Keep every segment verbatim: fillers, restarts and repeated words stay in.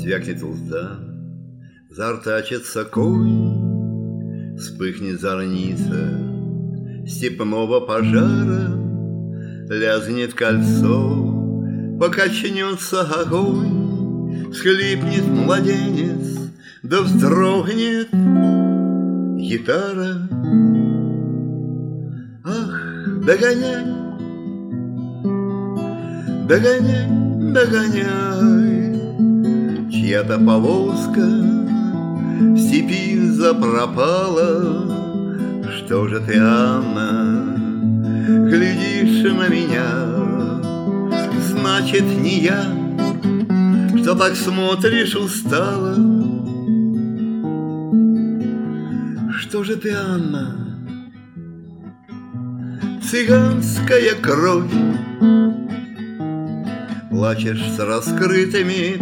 Звякнет узда, зартачится конь, вспыхнет зорница степного пожара, лязгнет кольцо, покачнется огонь, всхлипнет младенец, да вздрогнет гитара. Ах, догоняй, догоняй, догоняй, чья-то повозка в степи запропала. Что же ты, Анна, глядишь на меня? Значит, не я, что так смотришь устало. Что же ты, Анна, цыганская кровь, плачешь с раскрытыми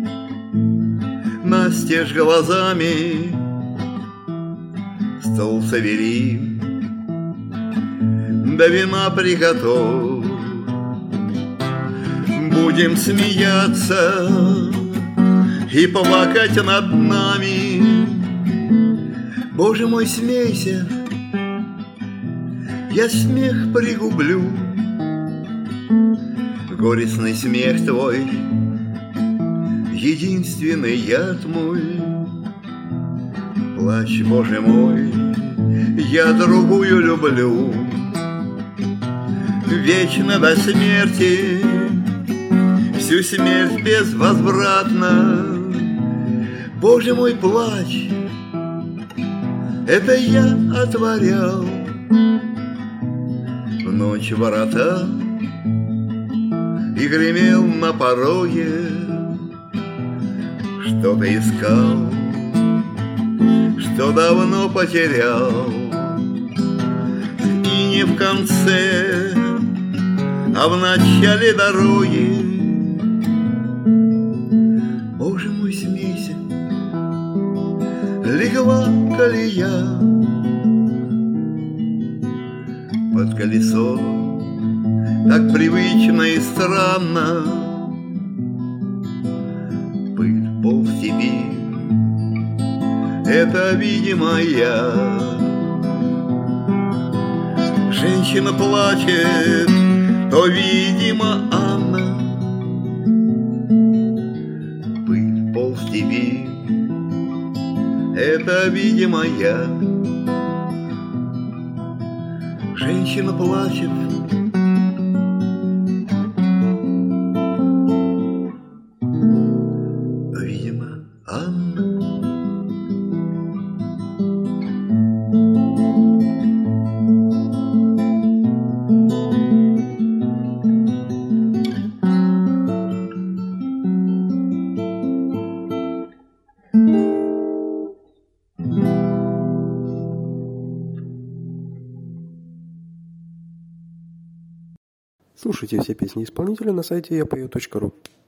настежь глазами? Стол собери, да вина приготовь, будем смеяться и плакать над нами. Боже мой, смейся, я смех пригублю. Горестный смех твой, единственный яд мой. Плачь, Боже мой, я другую люблю. Вечно до смерти, всю смерть безвозвратно. Боже мой, плачь, это я отворял в ночь ворота и гремел на пороге. Что-то искал, что давно потерял, и не в конце, а в начале дороги. Боже мой, смейся, легла колея под колесо, так привычно и странно. Пыль, пол в степи, это, видимо, я. Женщина плачет, то, видимо, Анна. Пыль, пол в степи, это, видимо, я. Женщина плачет, то, видимо, Анна. Слушайте все песни исполнителя на сайте я пою точка ру.